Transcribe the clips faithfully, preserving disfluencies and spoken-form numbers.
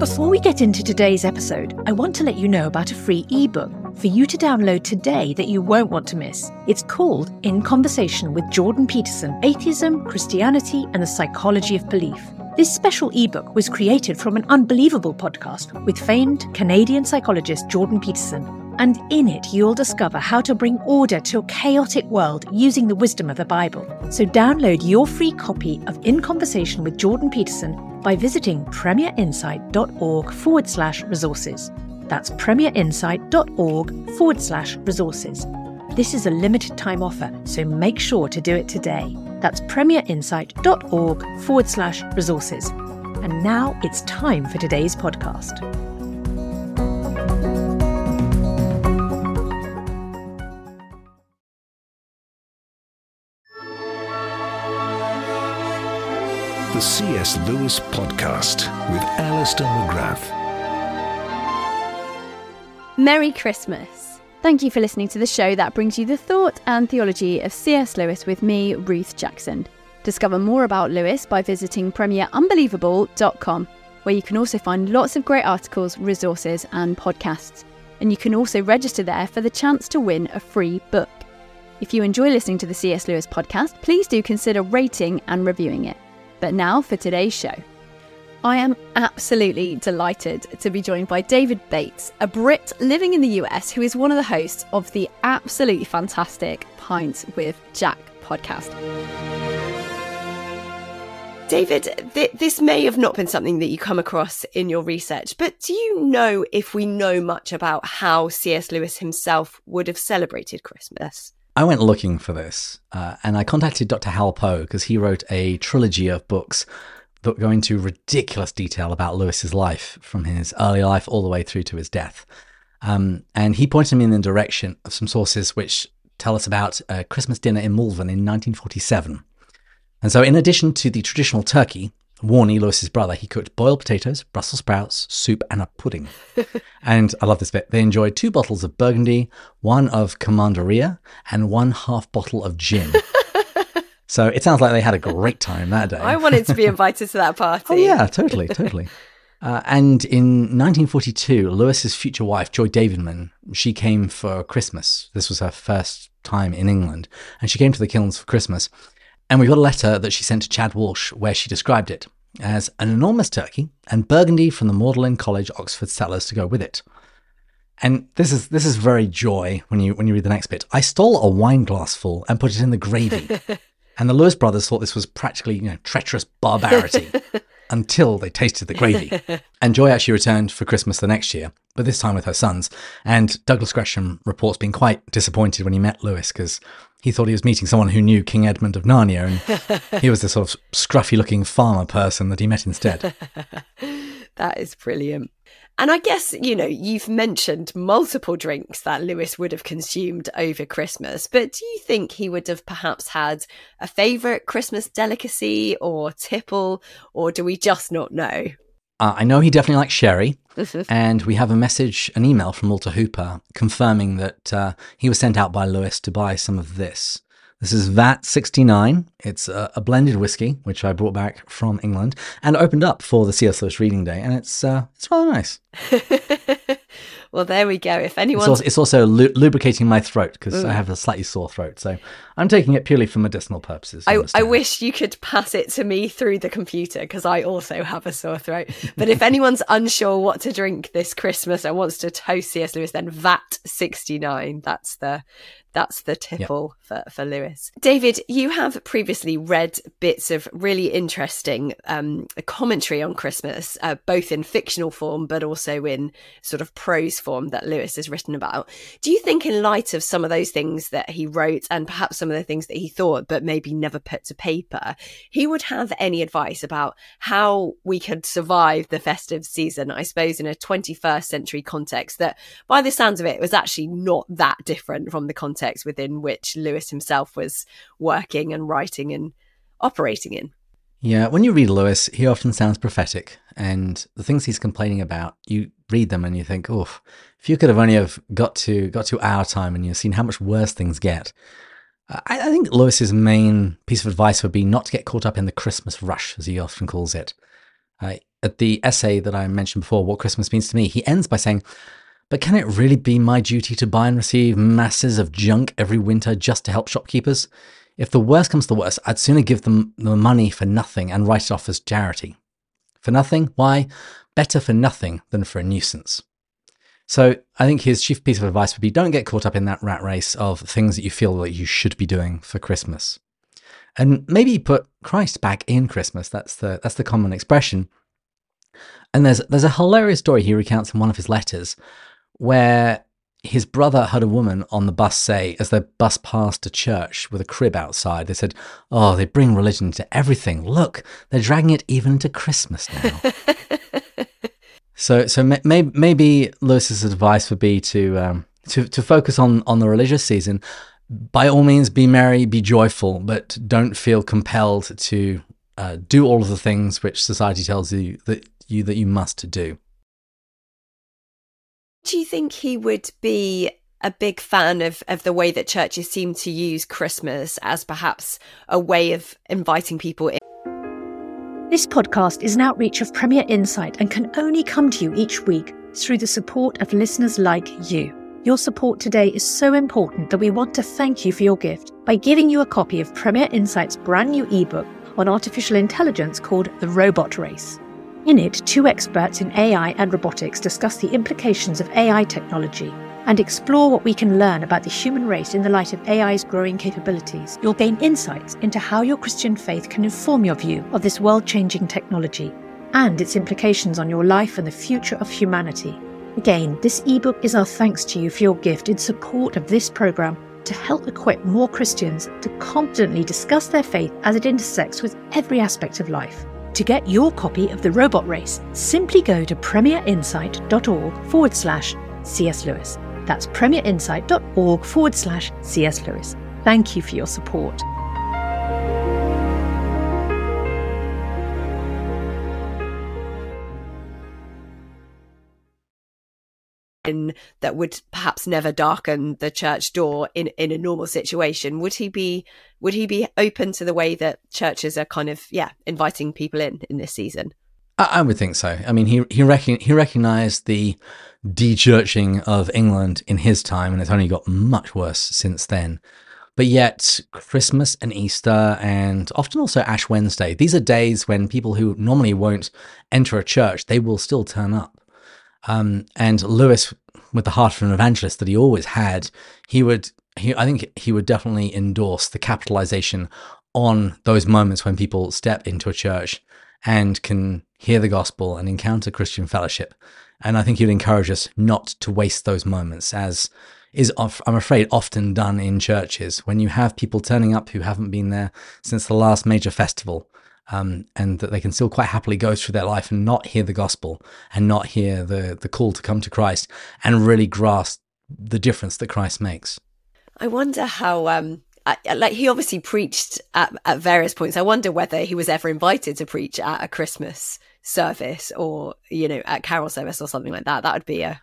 Before we get into today's episode, I want to let you know about a free ebook for you to download today that you won't want to miss. It's called In Conversation with Jordan Peterson, Atheism, Christianity, and the Psychology of Belief. This special ebook was created from an unbelievable podcast with famed Canadian psychologist Jordan Peterson. And in it, you'll discover how to bring order to a chaotic world using the wisdom of the Bible. So download your free copy of In Conversation with Jordan Peterson by visiting premierinsight.org forward slash resources. That's premierinsight.org forward slash resources. This is a limited time offer, so make sure to do it today. That's premierinsight.org forward slash resources. And now it's time for today's podcast. The C S Lewis Podcast with Alistair McGrath. Merry Christmas. Thank you for listening to the show that brings you the thought and theology of C S Lewis with me, Ruth Jackson. Discover more about Lewis by visiting premier unbelievable dot com, where you can also find lots of great articles, resources and podcasts. And you can also register there for the chance to win a free book. If you enjoy listening to the C S Lewis Podcast, please do consider rating and reviewing it. But now for today's show. I am absolutely delighted to be joined by David Bates, a Brit living in the U S who is one of the hosts of the absolutely fantastic Pints with Jack podcast. David, th- this may have not been something that you come across in your research, but do you know if we know much about how C S Lewis himself would have celebrated Christmas? I went looking for this, uh, and I contacted Doctor Hal Poe because he wrote a trilogy of books that go into ridiculous detail about Lewis's life, from his early life all the way through to his death. Um, and he pointed me in the direction of some sources which tell us about a Christmas dinner in Malvern in nineteen forty-seven. And so in addition to the traditional turkey, Warnie, Lewis's brother, he cooked boiled potatoes, Brussels sprouts, soup, and a pudding. And I love this bit. They enjoyed two bottles of Burgundy, one of Commanderia, and one half bottle of gin. So it sounds like they had a great time that day. I wanted to be invited to that party. Oh yeah, totally, totally. Uh, and in nineteen forty-two, Lewis's future wife, Joy Davidman, she came for Christmas. This was her first time in England. And she came to the Kilns for Christmas. And we got a letter that she sent to Chad Walsh where she described it as an enormous turkey and Burgundy from the Magdalen College, Oxford cellars to go with it. And this is this is very Joy when you when you read the next bit. I stole a wine glass full and put it in the gravy. And the Lewis brothers thought this was practically, you know, treacherous barbarity until they tasted the gravy. And Joy actually returned for Christmas the next year, but this time with her sons. And Douglas Gresham reports being quite disappointed when he met Lewis because he thought he was meeting someone who knew King Edmund of Narnia, and he was the sort of scruffy-looking farmer person that he met instead. That is brilliant. And I guess, you know, you've mentioned multiple drinks that Lewis would have consumed over Christmas, but do you think he would have perhaps had a favourite Christmas delicacy or tipple, or do we just not know? Uh, I know he definitely likes sherry, and we have a message, an email from Walter Hooper confirming that uh, he was sent out by Lewis to buy some of this. This is V A T sixty-nine. It's a, a blended whiskey, which I brought back from England and opened up for the C S Lewis Reading Day, and it's uh, it's rather nice. Well, there we go. If anyone, it's also, it's also lu- lubricating my throat because Ooh. I have a slightly sore throat, so I'm taking it purely for medicinal purposes. I, I wish you could pass it to me through the computer because I also have a sore throat. But if anyone's unsure what to drink this Christmas and wants to toast C S Lewis, then V A T sixty-nine. That's the that's the tipple yep. for, for Lewis. David, you have previously read bits of really interesting um, commentary on Christmas, uh, both in fictional form, but also in sort of prose form that Lewis has written about. Do you think, in light of some of those things that he wrote and perhaps some of the things that he thought but maybe never put to paper, he would have any advice about how we could survive the festive season, I suppose, in a twenty-first century context that, by the sounds of it, was actually not that different from the context within which Lewis himself was working and writing and operating in? Yeah, when you read Lewis, he often sounds prophetic, and the things he's complaining about, you read them and you think, oh, if you could have only have got to got to our time and you've seen how much worse things get. I, I think Lewis's main piece of advice would be not to get caught up in the Christmas rush, as he often calls it. Uh, at the essay that I mentioned before, What Christmas Means to Me, he ends by saying, "But can it really be my duty to buy and receive masses of junk every winter just to help shopkeepers? If the worst comes to the worst, I'd sooner give them the money for nothing and write it off as charity. For nothing? Why? Better for nothing than for a nuisance." So I think his chief piece of advice would be, don't get caught up in that rat race of things that you feel that you should be doing for Christmas. And maybe put Christ back in Christmas. That's the that's the common expression. And there's there's a hilarious story he recounts in one of his letters where his brother heard a woman on the bus say, as the bus passed a church with a crib outside, they said, "Oh, they bring religion to everything. Look, they're dragging it even into Christmas now." so so may, maybe Lewis's advice would be to um, to to focus on on the religious season. By all means, be merry, be joyful, but don't feel compelled to uh, do all of the things which society tells you that you that you must do. Do you think he would be a big fan of, of the way that churches seem to use Christmas as perhaps a way of inviting people in? This podcast is an outreach of Premier Insight and can only come to you each week through the support of listeners like you. Your support today is so important that we want to thank you for your gift by giving you a copy of Premier Insight's brand new ebook on artificial intelligence called The Robot Race. In it, two experts in A I and robotics discuss the implications of A I technology and explore what we can learn about the human race in the light of A I's growing capabilities. You'll gain insights into how your Christian faith can inform your view of this world-changing technology and its implications on your life and the future of humanity. Again, this ebook is our thanks to you for your gift in support of this programme to help equip more Christians to confidently discuss their faith as it intersects with every aspect of life. To get your copy of The Robot Race, simply go to premierinsight.org forward slash C.S. Lewis. That's premierinsight.org forward slash C.S. Lewis. Thank you for your support. In, that would perhaps never darken the church door in, in a normal situation. Would he be would he be open to the way that churches are kind of yeah inviting people in in this season? I, I would think so. I mean, he he recon, he recognised the de-churching of England in his time, and it's only got much worse since then. But yet, Christmas and Easter, and often also Ash Wednesday, these are days when people who normally won't enter a church, they will still turn up. Um, and Lewis, with the heart of an evangelist that he always had, he would, he, I think he would definitely endorse the capitalization on those moments when people step into a church and can hear the gospel and encounter Christian fellowship. And I think he'd encourage us not to waste those moments, as is, I'm afraid, often done in churches when you have people turning up who haven't been there since the last major festival. Um, and that they can still quite happily go through their life and not hear the gospel and not hear the, the call to come to Christ and really grasp the difference that Christ makes. I wonder how, um, I, like he obviously preached at, at various points. I wonder whether he was ever invited to preach at a Christmas service or, you know, at carol service or something like that. That would be a,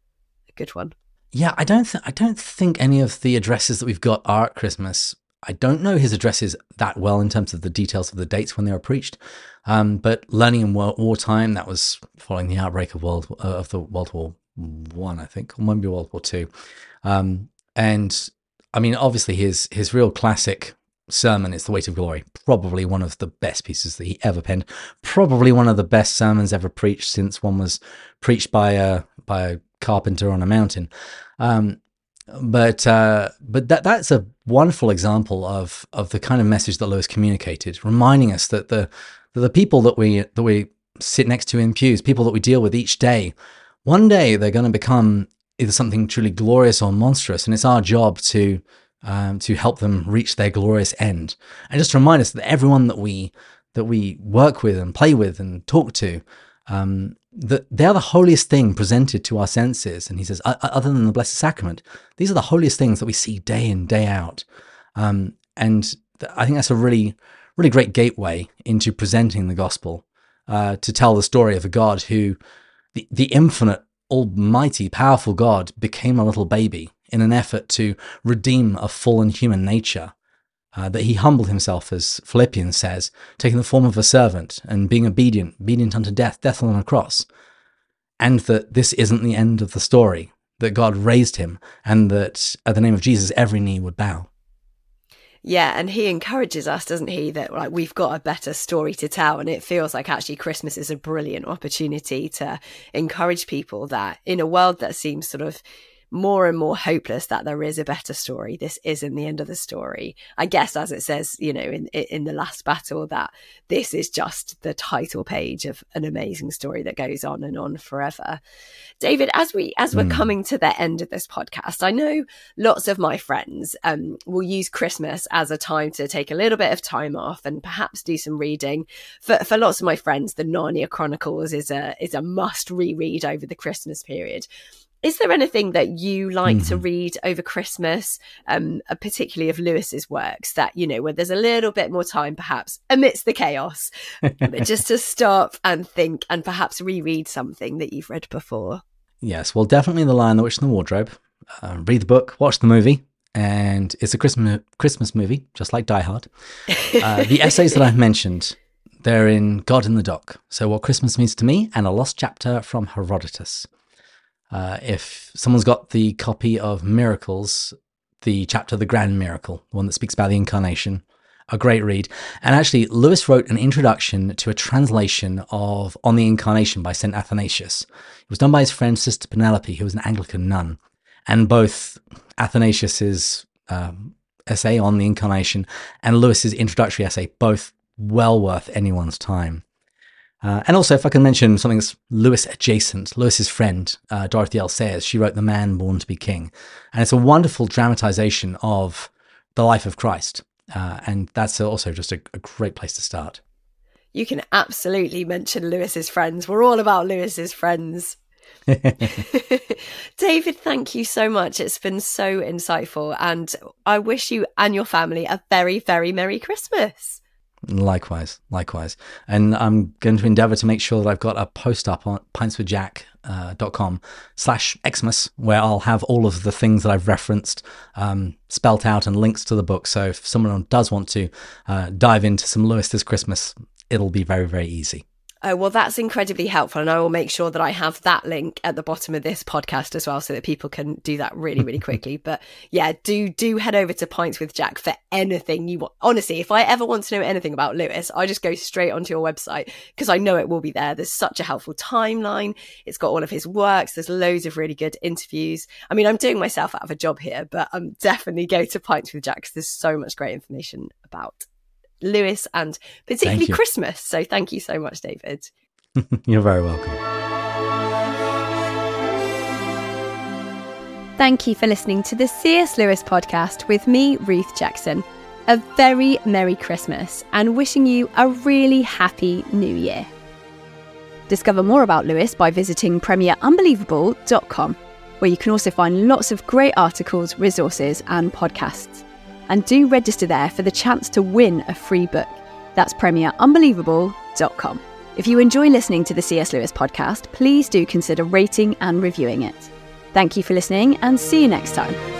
a good one. Yeah, I don't, th- I don't think any of the addresses that we've got are at Christmas. I don't know his addresses that well in terms of the details of the dates when they were preached, um, but learning in war- wartime, that was following the outbreak of World uh, of the World War One, I, I think, or maybe World War Two. Um, and I mean, obviously, his his real classic sermon is The Weight of Glory, probably one of the best pieces that he ever penned, probably one of the best sermons ever preached since one was preached by a by a carpenter on a mountain. Um, But uh, but that that's a wonderful example of of the kind of message that Lewis communicated, reminding us that the that the people that we that we sit next to in pews, people that we deal with each day, one day they're going to become either something truly glorious or monstrous, and it's our job to um, to help them reach their glorious end. And just to remind us that everyone that we that we work with and play with and talk to, um, that they're the holiest thing presented to our senses. And he says, other than the Blessed Sacrament, these are the holiest things that we see day in, day out. Um, and th- I think that's a really, really great gateway into presenting the gospel, uh, to tell the story of a God who, the, the infinite, almighty, powerful God became a little baby in an effort to redeem a fallen human nature. Uh, that he humbled himself, as Philippians says, taking the form of a servant and being obedient, obedient unto death, death on a cross. And that this isn't the end of the story, that God raised him, and that at the name of Jesus, every knee would bow. Yeah, and he encourages us, doesn't he, that like we've got a better story to tell. And it feels like actually Christmas is a brilliant opportunity to encourage people that in a world that seems sort of more and more hopeless, that there is a better story. This isn't the end of the story. I guess, as it says, you know, in in the last battle, that this is just the title page of an amazing story that goes on and on forever. David, as we as we're mm. coming to the end of this podcast, I know lots of my friends um, will use Christmas as a time to take a little bit of time off and perhaps do some reading. For for lots of my friends, the Narnia Chronicles is a is a must reread over the Christmas period. Is there anything that you like mm-hmm. to read over Christmas, um, particularly of Lewis's works, that, you know, where there's a little bit more time, perhaps amidst the chaos, but just to stop and think and perhaps reread something that you've read before? Yes, well, definitely The Lion, the Witch and the Wardrobe. Uh, read the book, watch the movie, and it's a Christmas Christmas movie, just like Die Hard. Uh, the essays that I've mentioned, they're in God in the Dock. So What Christmas Means to Me, and a lost chapter from Herodotus. Uh, if someone's got the copy of Miracles, the chapter The Grand Miracle, the one that speaks about the Incarnation, a great read. And actually, Lewis wrote an introduction to a translation of On the Incarnation by Saint Athanasius. It was done by his friend Sister Penelope, who was an Anglican nun. And both Athanasius's um, essay on the Incarnation and Lewis's introductory essay, both well worth anyone's time. Uh, and also, if I can mention something that's Lewis adjacent, Lewis's friend, uh, Dorothy L. Sayers, she wrote The Man Born to be King. And it's a wonderful dramatization of the life of Christ. Uh, and that's also just a, a great place to start. You can absolutely mention Lewis's friends. We're all about Lewis's friends. David, thank you so much. It's been so insightful. And I wish you and your family a very, very Merry Christmas. Likewise, likewise. And I'm going to endeavour to make sure that I've got a post up on pintswithjack dot com slash Xmas, where I'll have all of the things that I've referenced um, spelt out and links to the book. So if someone does want to uh, dive into some Lewis this Christmas, it'll be very, very easy. Oh, well, that's incredibly helpful. And I will make sure that I have that link at the bottom of this podcast as well, so that people can do that really, really quickly. But yeah, do do head over to Pints with Jack for anything you want. Honestly, if I ever want to know anything about Lewis, I just go straight onto your website, because I know it will be there. There's such a helpful timeline. It's got all of his works. There's loads of really good interviews. I mean, I'm doing myself out of a job here, but I'm definitely go to Pints with Jack, because there's so much great information about Lewis and particularly Christmas. So thank you so much, David. You're very welcome. Thank you for listening to the C S Lewis podcast with me, Ruth Jackson. A very Merry Christmas and wishing you a really happy New Year. Discover more about Lewis by visiting premier unbelievable dot com, where you can also find lots of great articles, resources and podcasts. And do register there for the chance to win a free book. That's premier unbelievable dot com. If you enjoy listening to the C S Lewis podcast, please do consider rating and reviewing it. Thank you for listening, and see you next time.